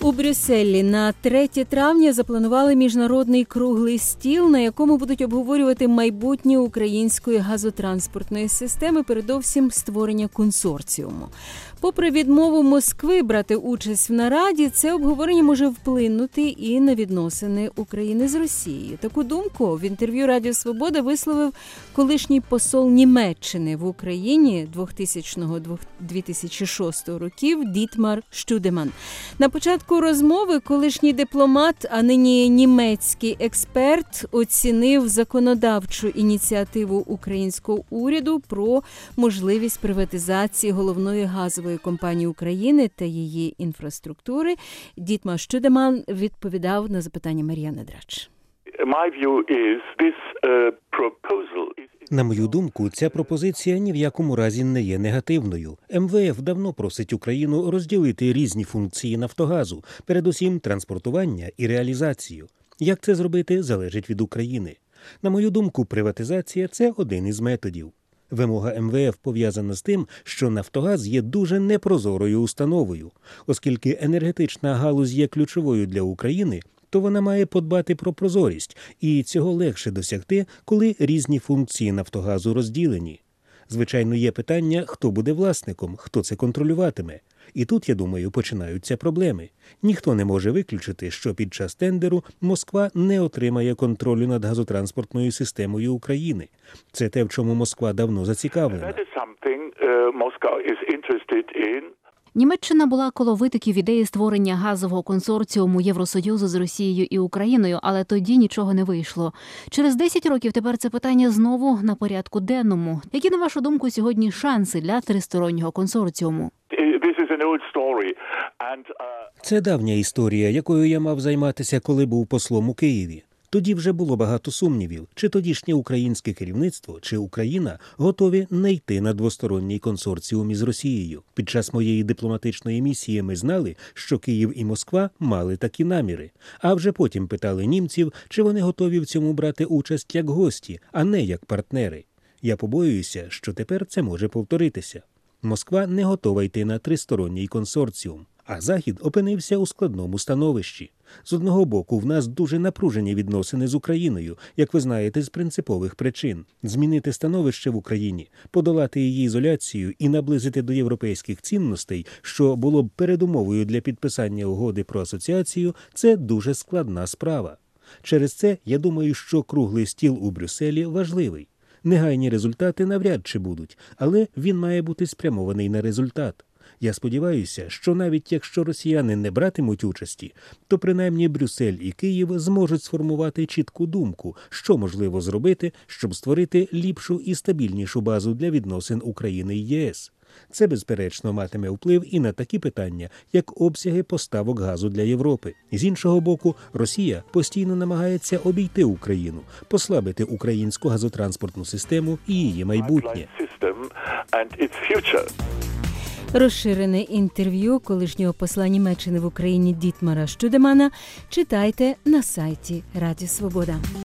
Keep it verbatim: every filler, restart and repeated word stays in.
У Брюсселі на третє травня запланували міжнародний круглий стіл, на якому будуть обговорювати майбутнє української газотранспортної системи, передовсім створення консорціуму. Попри відмову Москви брати участь в нараді, це обговорення може вплинути і на відносини України з Росією. Таку думку в інтерв'ю Радіо Свобода висловив колишній посол Німеччини в Україні двох тисячного - дві тисячі шостого років Дітмар Штюдеман. На початку розмови колишній дипломат, а нині німецький експерт, оцінив законодавчу ініціативу українського уряду про можливість приватизації головної газової компанії України та її інфраструктури. Дітмар Штюдеман відповідав на запитання Мар'яни Драч. На мою думку, ця пропозиція ні в якому разі не є негативною. ем ве еф давно просить Україну розділити різні функції «Нафтогазу», передусім транспортування і реалізацію. Як це зробити, залежить від України. На мою думку, приватизація – це один із методів. Вимога ем ве еф пов'язана з тим, що «Нафтогаз» є дуже непрозорою установою. Оскільки енергетична галузь є ключовою для України, то вона має подбати про прозорість, і цього легше досягти, коли різні функції «Нафтогазу» розділені. Звичайно, є питання, хто буде власником, хто це контролюватиме. І тут, я думаю, починаються проблеми. Ніхто не може виключити, що під час тендеру Москва не отримає контролю над газотранспортною системою України. Це те, в чому Москва давно зацікавлена. Німеччина була коло витоків ідеї створення газового консорціуму Євросоюзу з Росією і Україною, але тоді нічого не вийшло. Через десять років тепер це питання знову на порядку денному. Які, на вашу думку, сьогодні шанси для тристороннього консорціуму? Це давня історія, якою я мав займатися, коли був послом у Києві. Тоді вже було багато сумнівів, чи тодішнє українське керівництво, чи Україна готові не йти на двосторонній консорціум із Росією. Під час моєї дипломатичної місії ми знали, що Київ і Москва мали такі наміри. А вже потім питали німців, чи вони готові в цьому брати участь як гості, а не як партнери. Я побоююся, що тепер це може повторитися. Москва не готова йти на тристоронній консорціум, а Захід опинився у складному становищі. З одного боку, в нас дуже напружені відносини з Україною, як ви знаєте, з принципових причин. Змінити становище в Україні, подолати її ізоляцію і наблизити до європейських цінностей, що було б передумовою для підписання угоди про асоціацію, це дуже складна справа. Через це, я думаю, що круглий стіл у Брюсселі важливий. Негайні результати навряд чи будуть, але він має бути спрямований на результат. Я сподіваюся, що навіть якщо росіяни не братимуть участі, то принаймні Брюссель і Київ зможуть сформувати чітку думку, що можливо зробити, щоб створити ліпшу і стабільнішу базу для відносин України і ЄС. Це, безперечно, матиме вплив і на такі питання, як обсяги поставок газу для Європи. З іншого боку, Росія постійно намагається обійти Україну, послабити українську газотранспортну систему і її майбутнє. Розширене інтерв'ю колишнього посла Німеччини в Україні Дітмара Штюдемана читайте на сайті Радіо Свобода.